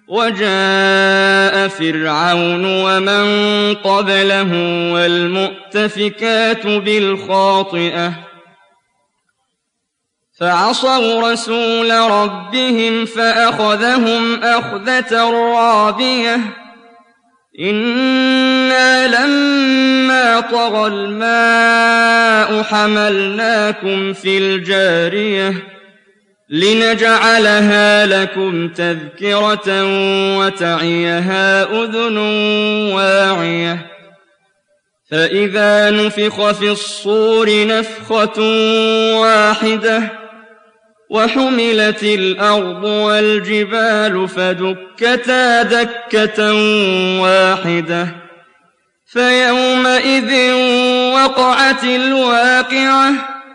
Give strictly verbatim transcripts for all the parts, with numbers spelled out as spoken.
وجاء فرعون ومن قبله والمؤتفكات بالخاطئة فعصوا رسول ربهم فأخذهم أخذة رابية إنا لما طغى الماء حملناكم في الجارية لنجعلها لكم تذكرة وتعيها أذن واعية فإذا نفخ في الصور نفخة واحدة وحملت الأرض والجبال فدكتا دكة واحدة فيومئذ وقعت الواقعة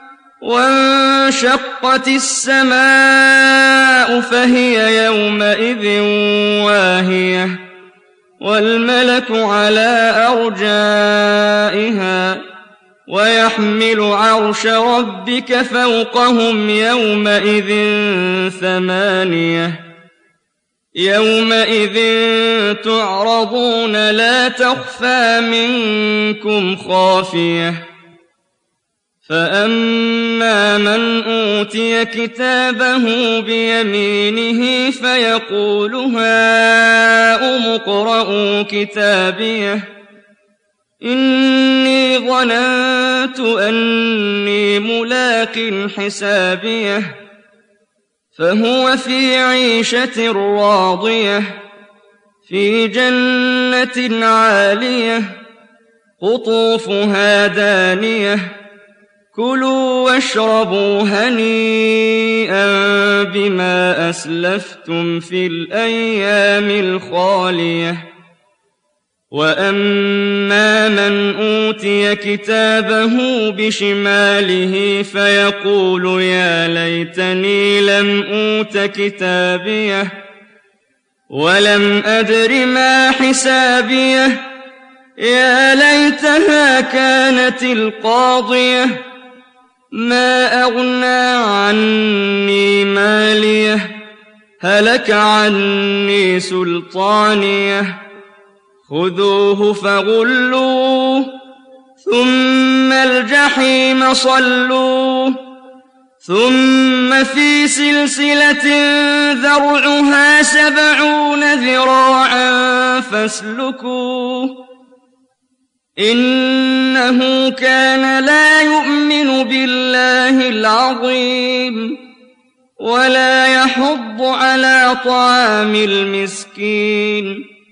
وانشقت السماء فهي يومئذ واهية والملك على أرجائها ويحمل عرش ربك فوقهم يومئذ ثمانية يومئذ تعرضون لا تخفى منكم خافية فأما من أوتي كتابه بيمينه فيقول هاؤم اقرءوا كتابيه إني ظننت أني ملاق حسابيه فهو في عيشة راضية في جنة عالية قطوفها دانية كلوا واشربوا هنيئا بما أسلفتم في الأيام الخالية وأما من أوتي كتابه بشماله فيقول يا ليتني لم أوت كتابيه ولم أدر ما حسابيه يا ليتها كانت القاضية ما أغنى عني ماليه هلك عني سلطانيه خذوه فغلوه ثم الجحيم صلوه ثم في سلسلة ذرعها سبعون ذراعا فاسلكوه إنه كان لا يؤمن بالله العظيم ولا يحض على طعام المسكين